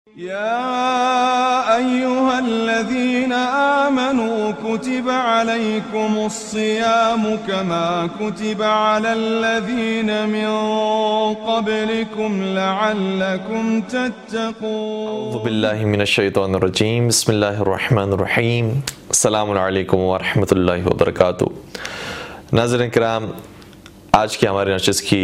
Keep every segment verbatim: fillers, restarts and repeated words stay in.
يا أيها الذين آمنوا كتب عليكم الصيام كما كتب على الذين من قبلكم لعلكم تتقون. اعوذ باللہ من الشیطان الرجیم. بسم اللہ الرحمن الرحیم. السلام علیکم ورحمۃ اللہ وبرکاتہ. ناظرین کرام، آج کی ہمارے نشست کی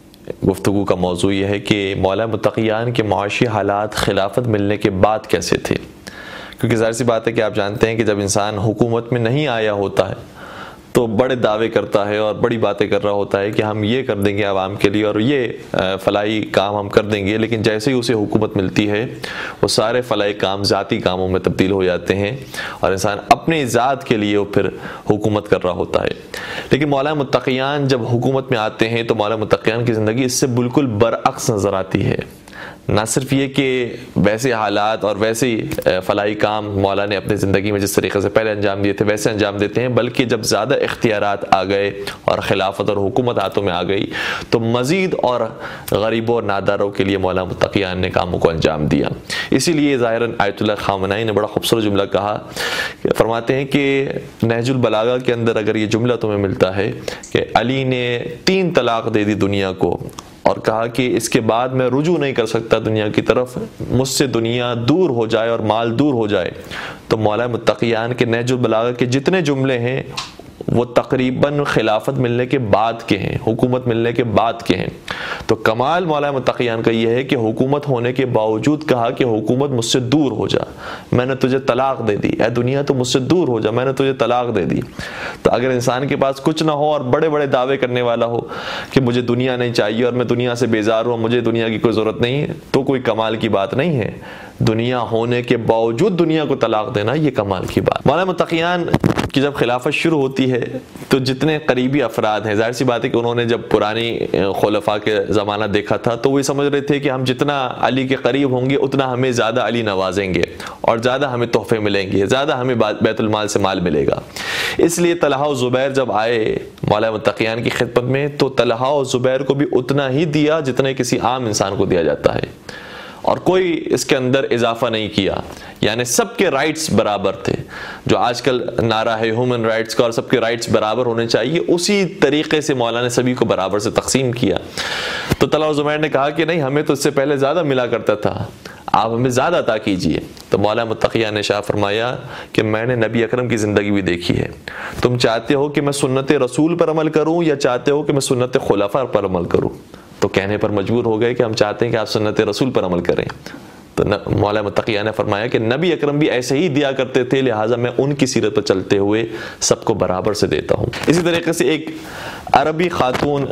گفتگو کا موضوع یہ ہے کہ مولا متقیان کے معاشی حالات خلافت ملنے کے بعد کیسے تھے، کیونکہ ظاہر سی بات ہے کہ آپ جانتے ہیں کہ جب انسان حکومت میں نہیں آیا ہوتا ہے تو بڑے دعوے کرتا ہے اور بڑی باتیں کر رہا ہوتا ہے کہ ہم یہ کر دیں گے عوام کے لیے اور یہ فلاحی کام ہم کر دیں گے، لیکن جیسے ہی اسے حکومت ملتی ہے وہ سارے فلاحی کام ذاتی کاموں میں تبدیل ہو جاتے ہیں اور انسان اپنی ذات کے لیے وہ پھر حکومت کر رہا ہوتا ہے. لیکن مولا متقیان جب حکومت میں آتے ہیں تو مولا متقیان کی زندگی اس سے بالکل برعکس نظر آتی ہے. نہ صرف یہ کہ ویسے حالات اور ویسے فلاحی کام مولا نے اپنی زندگی میں جس طریقے سے پہلے انجام دیے تھے ویسے انجام دیتے ہیں، بلکہ جب زیادہ اختیارات آ گئے اور خلافت اور حکومت ہاتھوں میں آ گئی تو مزید اور غریبوں اور ناداروں کے لیے مولا متقیان نے کاموں کو انجام دیا. اسی لیے ظاہراً آیت اللہ خامنائی نے بڑا خوبصورت جملہ کہا، فرماتے ہیں کہ نہج البلاغہ کے اندر اگر یہ جملہ تمہیں ملتا ہے کہ علی نے تین طلاق دے دی دنیا کو اور کہا کہ اس کے بعد میں رجوع نہیں کر سکتا دنیا کی طرف، مجھ سے دنیا دور ہو جائے اور مال دور ہو جائے، تو مولا متقیان کے نہج البلاغہ کے جتنے جملے ہیں وہ تقریباً خلافت ملنے کے بعد کے ہیں، حکومت ملنے کے بعد کے ہیں. تو کمال مولا متقیان کا یہ ہے کہ حکومت ہونے کے باوجود کہا کہ حکومت مجھ سے دور ہو جا، میں نے تجھے طلاق دے دی، اے دنیا تو مجھ سے دور ہو جا، میں نے تجھے طلاق دے دی. تو اگر انسان کے پاس کچھ نہ ہو اور بڑے بڑے دعوے کرنے والا ہو کہ مجھے دنیا نہیں چاہیے اور میں دنیا سے بیزار ہوں، مجھے دنیا کی کوئی ضرورت نہیں، تو کوئی کمال کی بات نہیں ہے. دنیا ہونے کے باوجود دنیا کو طلاق دینا یہ کمال کی بات. مولا متقیان کی جب خلافت شروع ہوتی ہے تو جتنے قریبی افراد ہیں، ظاہر سی بات ہے کہ انہوں نے جب پرانی خلفاء کے زمانہ دیکھا تھا تو وہ سمجھ رہے تھے کہ ہم جتنا علی کے قریب ہوں گے اتنا ہمیں زیادہ علی نوازیں گے اور زیادہ ہمیں تحفے ملیں گے، زیادہ ہمیں بیت المال سے مال ملے گا. اس لیے طلحہ و زبیر جب آئے مولا متقیان کی خدمت میں تو طلحہ و زبیر کو بھی اتنا ہی دیا جتنا کسی عام انسان کو دیا جاتا ہے اور کوئی اس کے اندر اضافہ نہیں کیا. یعنی سب کے رائٹس برابر تھے. جو آج کل نعرہ ہے ہیومن رائٹس کا اور سب کے رائٹس برابر ہونے چاہیے، اسی طریقے سے مولا نے سبھی کو برابر سے تقسیم کیا. تو طلحہ و زبیر نے کہا کہ نہیں، ہمیں تو اس سے پہلے زیادہ ملا کرتا تھا، آپ ہمیں زیادہ عطا کیجئے. تو مولا متقیان نے شاہ فرمایا کہ میں نے نبی اکرم کی زندگی بھی دیکھی ہے، تم چاہتے ہو کہ میں سنت رسول پر عمل کروں یا چاہتے ہو کہ میں سنت خلفاء پر عمل کروں؟ تو کہنے پر مجبور ہو گئے کہ ہم چاہتے ہیں کہ آپ سنت رسول پر عمل کریں. تو مولا متقیان نے فرمایا کہ نبی اکرم بھی ایسے ہی دیا کرتے تھے، لہٰذا میں ان کی سیرت پر چلتے ہوئے سب کو برابر سے دیتا ہوں. اسی طریقے سے ایک عربی خاتون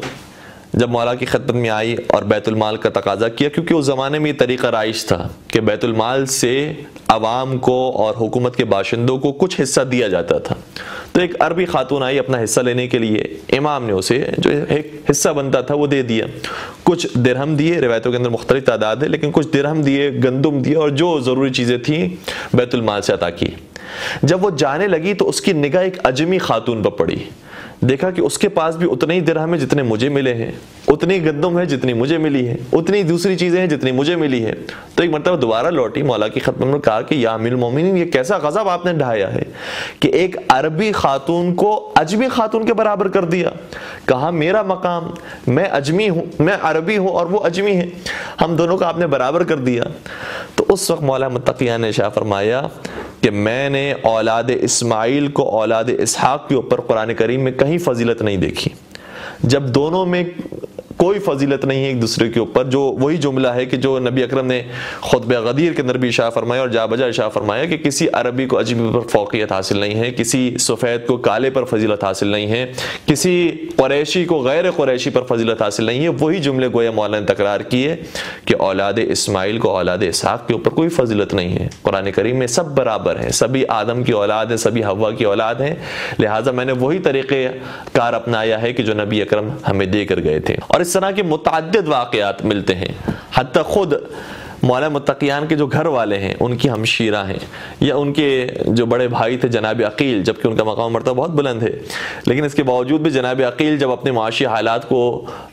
جب مولا کی خدمت میں آئی اور بیت المال کا تقاضا کیا، کیونکہ اس زمانے میں یہ طریقہ رائج تھا کہ بیت المال سے عوام کو اور حکومت کے باشندوں کو کچھ حصہ دیا جاتا تھا. تو ایک عربی خاتون آئی اپنا حصہ لینے کے لیے، امام نے اسے جو ایک حصہ بنتا تھا وہ دے دیا. کچھ درہم دیے، روایتوں کے اندر مختلف تعداد ہے، لیکن کچھ درہم دیے، گندم دیے اور جو ضروری چیزیں تھیں بیت المال سے عطا کی. جب وہ جانے لگی تو اس کی نگاہ ایک عجمی خاتون پر پڑی. دیکھا کہ اس کے پاس بھی اتنے ہی درہم ہیں جتنے مجھے ملے ہیں، اتنی گندم ہے جتنی مجھے ملی ہے، اتنی دوسری چیزیں ہیں جتنی مجھے ملی ہے. تو ایک مرتبہ دوبارہ لوٹی مولا کی خدمت میں، کہا کہ یا امیر المومنین، یہ کیسا غضب آپ نے ڈھایا ہے کہ ایک عربی خاتون کو اجمی خاتون کے برابر کر دیا. کہا میرا مقام، میں اجمی ہوں، میں عربی ہوں اور وہ اجمی ہیں، ہم دونوں کو آپ نے برابر کر دیا. تو اس وقت مولا متقیان نے شاہ فرمایا کہ میں نے اولاد اسماعیل کو اولاد اسحاق کے اوپر قرآن کریم میں کہیں فضیلت نہیں دیکھی. جب دونوں میں کوئی فضیلت نہیں ہے ایک دوسرے کے اوپر، جو وہی جملہ ہے کہ جو نبی اکرم نے خطبہ غدیر کے اندر بھی اشارہ فرمایا اور جا بجا اشارہ فرمایا کہ کسی عربی کو اجمی پر فوقیت حاصل نہیں ہے، کسی سفید کو کالے پر فضیلت حاصل نہیں ہے، کسی قریشی کو غیر قریشی پر فضیلت حاصل نہیں ہے. وہی جملے گویا مولا نے تکرار کیے کہ اولاد اسماعیل کو اولاد اسحاق کے اوپر کوئی فضیلت نہیں ہے. قرآن کریم میں سب برابر ہیں، سبھی آدم کی اولاد ہیں، سبھی حوا کی اولاد ہیں، لہٰذا میں نے وہی طریقے کار اپنایا ہے کہ جو نبی اکرم ہمیں دے کر گئے تھے. اور اس طرح کے متعدد واقعات ملتے ہیں. حتیٰ خود مولا متقیان کے جو گھر والے ہیں ان کی ہمشیرہ ہیں یا ان کے جو بڑے بھائی تھے جناب عقیل، جبکہ ان کا مقام مرتبہ بہت بلند ہے، لیکن اس کے باوجود بھی جناب عقیل جب اپنے معاشی حالات کو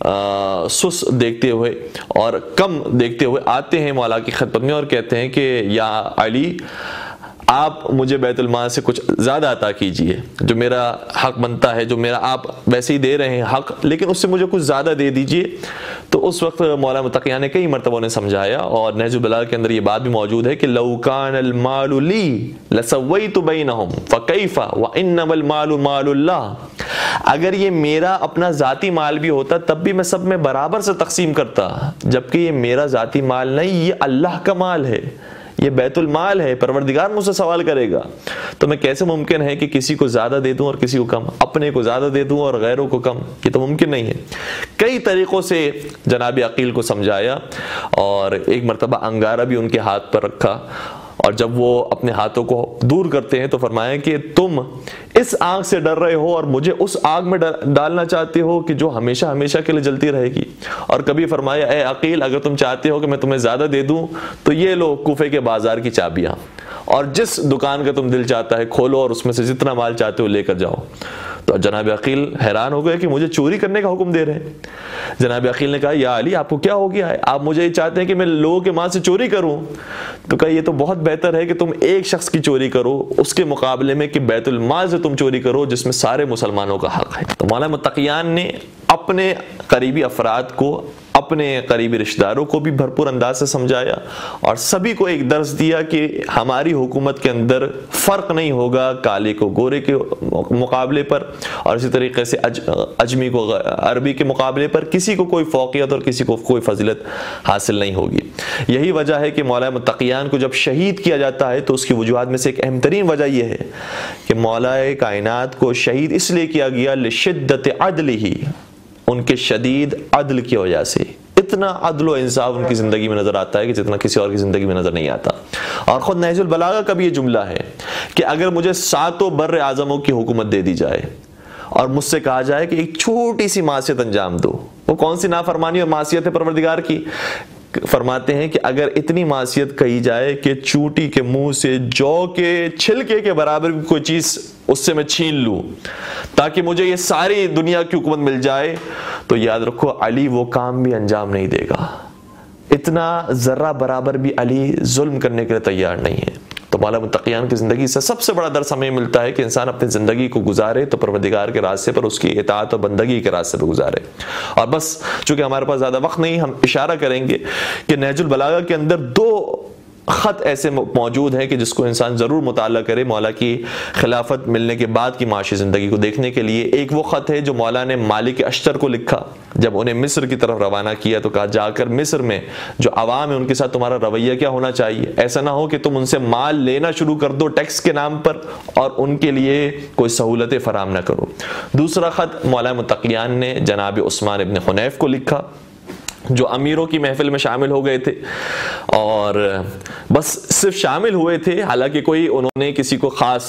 سس دیکھتے ہوئے اور کم دیکھتے ہوئے آتے ہیں مولا کی خدمت میں اور کہتے ہیں کہ یا علی آپ مجھے بیت المال سے کچھ زیادہ عطا کیجئے، جو میرا حق بنتا ہے، جو میرا آپ ویسے ہی دے رہے ہیں حق، لیکن اس سے مجھے کچھ زیادہ دے دیجئے۔ تو اس وقت مولا متقیان نے کئی مرتبہ نے سمجھایا، اور نہج البلاغہ کے اندر یہ بات بھی موجود ہے کہ لو کان المال لی لسویت بینہم فکیف وانما المال مال اللہ، اگر یہ میرا اپنا ذاتی مال بھی ہوتا تب بھی میں سب میں برابر سے تقسیم کرتا، جبکہ یہ میرا ذاتی مال نہیں، یہ اللہ کا مال ہے، یہ بیت المال ہے، پروردگار مجھ سے سوال کرے گا، تو میں کیسے ممکن ہے کہ کسی کو زیادہ دے دوں اور کسی کو کم، اپنے کو زیادہ دے دوں اور غیروں کو کم؟ یہ تو ممکن نہیں ہے۔ کئی طریقوں سے جناب عقیل کو سمجھایا، اور ایک مرتبہ انگارہ بھی ان کے ہاتھ پر رکھا، اور جب وہ اپنے ہاتھوں کو دور کرتے ہیں تو فرمایا کہ تم اس آگ سے ڈر رہے ہو اور مجھے اس آگ میں ڈالنا چاہتے ہو کہ جو ہمیشہ ہمیشہ کے لیے جلتی رہے گی۔ اور کبھی فرمایا اے عقیل اگر تم چاہتے ہو کہ میں تمہیں زیادہ دے دوں تو یہ لو کوفے کے بازار کی چابیاں، اور جس دکان کا تم دل چاہتا ہے کھولو اور اس میں سے جتنا مال چاہتے ہو لے کر جاؤ۔ تو جناب عقیل حیران ہو گئے کہ مجھے چوری کرنے کا حکم دے رہے ہیں۔ جناب عقیل نے کہا یا علی آپ کو کیا ہو گیا ہے، آپ مجھے یہ چاہتے ہیں کہ میں لوگوں کے مال سے چوری کروں؟ تو کہا یہ تو بہت بہتر ہے کہ تم ایک شخص کی چوری کرو اس کے مقابلے میں کہ بیت المال سے تم چوری کرو جس میں سارے مسلمانوں کا حق ہے۔ تو مولا متقیان نے اپنے قریبی افراد کو، اپنے قریبی رشتہ داروں کو بھی بھرپور انداز سے سمجھایا، اور سبھی کو ایک درس دیا کہ ہماری حکومت کے اندر فرق نہیں ہوگا کالے کو گورے کے مقابلے پر، اور اسی طریقے سے اجمی کو عربی کے مقابلے پر کسی کو کوئی فوقیت اور کسی کو کوئی فضیلت حاصل نہیں ہوگی۔ یہی وجہ ہے کہ مولا متقیان کو جب شہید کیا جاتا ہے تو اس کی وجوہات میں سے ایک اہم ترین وجہ یہ ہے کہ مولا کائنات کو شہید اس لیے کیا گیا لشدت عدلہ، ان کے شدید عدل کی وجہ سے۔ اتنا عدل و انصاف ان کی زندگی میں نظر آتا ہے کہ جتنا کسی اور کی زندگی میں نظر نہیں آتا۔ اور خود نہج البلاغہ کا بھی یہ جملہ ہے کہ اگر مجھے ساتوں بر اعظموں کی حکومت دے دی جائے اور مجھ سے کہا جائے کہ ایک چھوٹی سی معصیت انجام دو، وہ کون سی نافرمانی اور معصیت ہے پروردگار کی؟ فرماتے ہیں کہ اگر اتنی معصیت کہی جائے کہ چوٹی کے منہ سے جو کے چھلکے کے برابر کوئی چیز اس سے میں چھین لوں تاکہ مجھے یہ ساری دنیا کی حکومت مل جائے، تو یاد رکھو علی وہ کام بھی انجام نہیں دے گا۔ اتنا ذرہ برابر بھی علی ظلم کرنے کے لیے تیار نہیں ہے۔ تو مولا متقیان کی زندگی سے سب سے بڑا درس ہمیں ملتا ہے کہ انسان اپنی زندگی کو گزارے تو پروردگار کے راستے پر، اس کی اطاعت اور بندگی کے راستے پر گزارے۔ اور بس چونکہ ہمارے پاس زیادہ وقت نہیں، ہم اشارہ کریں گے کہ نہج البلاغہ کے اندر دو خط ایسے موجود ہیں کہ جس کو انسان ضرور مطالعہ کرے مولا کی خلافت ملنے کے بعد کی معاشی زندگی کو دیکھنے کے لیے۔ ایک وہ خط ہے جو مولا نے مالک اشتر کو لکھا جب انہیں مصر کی طرف روانہ کیا، تو کہا جا کر مصر میں جو عوام ہے ان کے ساتھ تمہارا رویہ کیا ہونا چاہیے، ایسا نہ ہو کہ تم ان سے مال لینا شروع کر دو ٹیکس کے نام پر اور ان کے لیے کوئی سہولتیں فراہم نہ کرو۔ دوسرا خط مولا متقیان نے جناب عثمان ابن حنیف کو لکھا جو امیروں کی محفل میں شامل ہو گئے تھے، اور بس صرف شامل ہوئے تھے، حالانکہ کوئی انہوں نے کسی کو خاص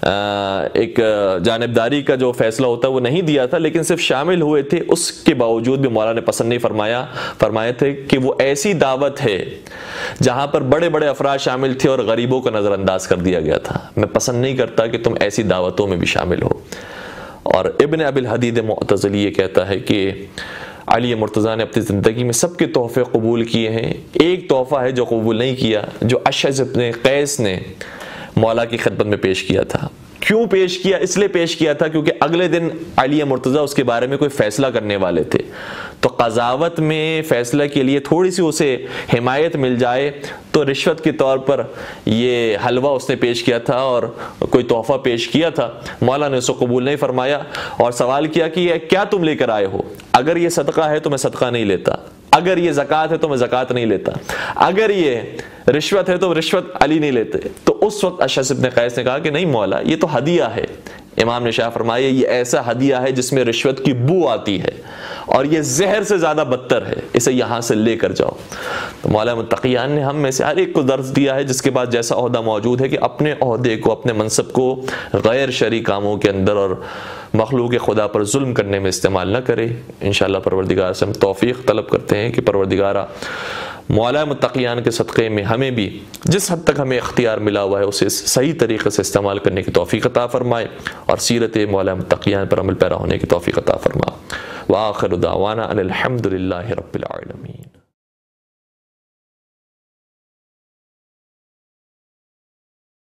ایک جانبداری کا جو فیصلہ ہوتا ہے وہ نہیں دیا تھا، لیکن صرف شامل ہوئے تھے۔ اس کے باوجود بھی مولا نے پسند نہیں فرمایا، فرمایا تھے کہ وہ ایسی دعوت ہے جہاں پر بڑے بڑے افراد شامل تھے اور غریبوں کو نظر انداز کر دیا گیا تھا، میں پسند نہیں کرتا کہ تم ایسی دعوتوں میں بھی شامل ہو۔ اور ابن ابی الحدید معتزلی یہ کہتا ہے کہ علی مرتضیٰ نے اپنی زندگی میں سب کے تحفے قبول کیے ہیں، ایک تحفہ ہے جو قبول نہیں کیا، جو اشعث ابن قیس نے مولا کی خدمت میں پیش کیا تھا۔ کیوں پیش کیا؟ اس لیے پیش کیا تھا کیونکہ اگلے دن علی مرتضیٰ اس کے بارے میں کوئی فیصلہ کرنے والے تھے، تو قضاوت میں فیصلہ کے لیے تھوڑی سی اسے حمایت مل جائے، تو رشوت کے طور پر یہ حلوہ اس نے پیش کیا تھا اور کوئی تحفہ پیش کیا تھا۔ مولا نے اسے قبول نہیں فرمایا اور سوال کیا کہ یہ کیا تم لے کر آئے ہو؟ اگر یہ صدقہ ہے تو میں صدقہ نہیں لیتا، اگر یہ زکوٰۃ ہے تو میں زکوٰۃ نہیں لیتا، اگر یہ رشوت ہے تو رشوت علی نہیں لیتے۔ تو اس وقت اشعث ابن قیس نے کہا کہ نہیں مولا، یہ تو ہدیہ ہے۔ امام نے شاہ فرمایا یہ ایسا ہدیہ ہے جس میں رشوت کی بو آتی ہے اور یہ زہر سے زیادہ بدتر ہے، اسے یہاں سے لے کر جاؤ۔ تو مولا متقیان نے ہم میں سے ہر ایک کو درس دیا ہے جس کے بعد جیسا عہدہ موجود ہے کہ اپنے عہدے کو، اپنے منصب کو غیر شرعی کاموں کے اندر اور مخلوق خدا پر ظلم کرنے میں استعمال نہ کرے۔ انشاءاللہ پروردگار سے ہم توفیق طلب کرتے ہیں کہ پروردگارہ مولا متقیان کے صدقے میں ہمیں بھی جس حد تک ہمیں اختیار ملا ہوا ہے اسے صحیح طریقے سے استعمال کرنے کی توفیق عطا فرمائے اور سیرت مولا متقیان پر عمل پیرا ہونے کی توفیق عطا فرما۔ وآخر دعوانا ان الحمد للہ رب العالمین۔